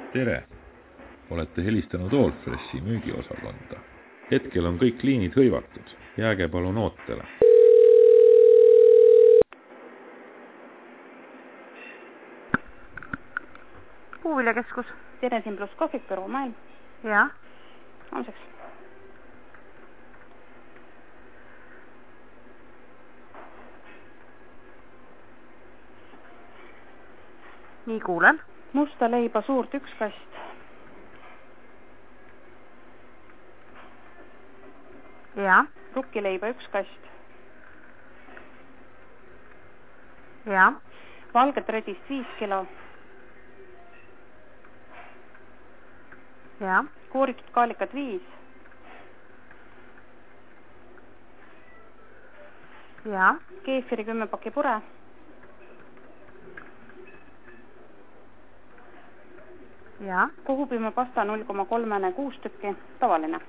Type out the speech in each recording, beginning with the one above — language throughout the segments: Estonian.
Tere! Olete helistanud Allfreshi müügiosakonda. Hetkel on kõik liinid hõivatud. Jääge palun ootele. Puuviljakeskus. Teresin pluss kohvik, Võru maailm. Ja. Homseks. Nii kuulen. Musta leiba suurt 1 kast. Ja. Rukkileiba 1 kast. Ja. Valget redist 5 kilo. Ja. Kooritud kaalikat 5. Ja. Keefiri 10 paki pure. Ja. Kohupima pasta 0,3 6 tükki, tavaline.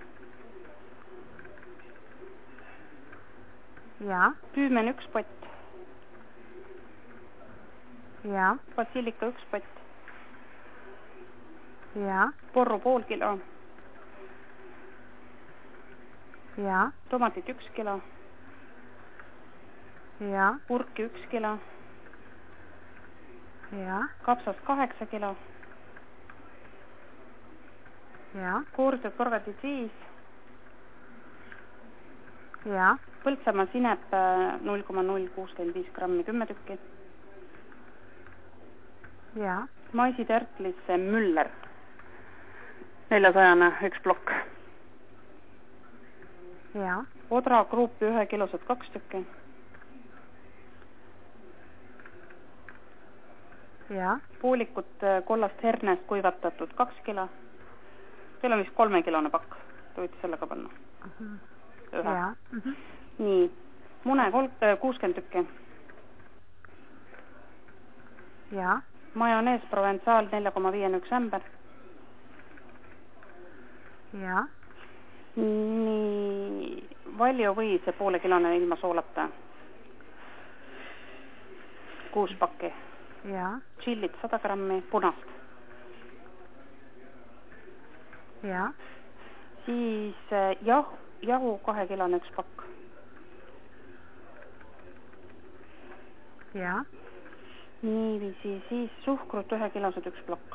Ja. Tüümen 1 pott. Ja. Basilika 1 pott. Ja. Porru pool kilo. Ja. Tomatit 1 kilo. Ja. Purki 1 kilo. Ja. Kapsas 8 kilo. Ja. Kooritud porgandid 5. Ja. Põltsamaa sinep 0,065 grammi 10 tükki. Ja. Maisitärtlisse Müller 400 1 plokk. Ja. Odra kruupi 1 kilosed 2 tükki. Ja. Poolikut kollast hernest kuivatatud 2 kilo. Teil on vist 3 kilone pakk. Te võite sellega panna. Ühe. Ja. Nii. Mune 60 tükki. Ja. Majonees Provençal 4,5 1 ämber. Ja. Nii. Valju või see poole kilone ilma soolata. 6 pakki. Ja. Chillit 100 grammi punast. Ja. Siis jahu 2 kilone 1 pakk. Ja. Niiviisi, siis suhkrut 1 kilosed 1 plokk.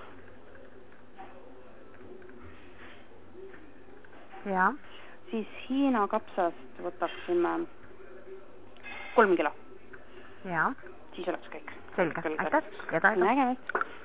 Ja. Siis Hiina kapsast võtaksime 3 kilo. Ja. Siis oleks kõik. Selge. Aitäh. Ja Nägemist.